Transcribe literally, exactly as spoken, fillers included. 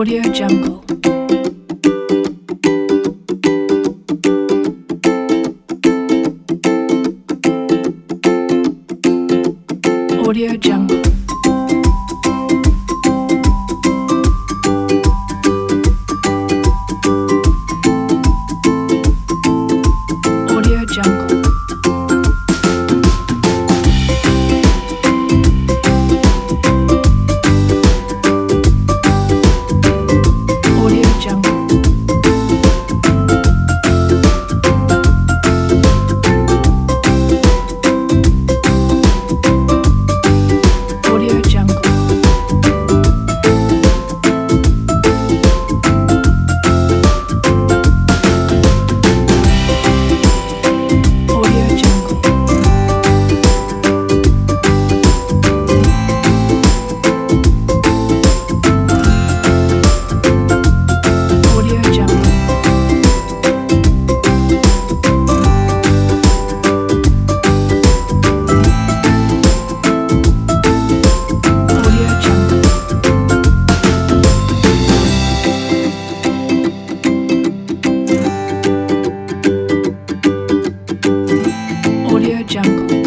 Audio Jungle. Audio Jungle. Audio Jungle. Audio Jungle. Audio Jungle. Audio Jungle. Audio Jungle. Audio Jungle. Audio Jungle.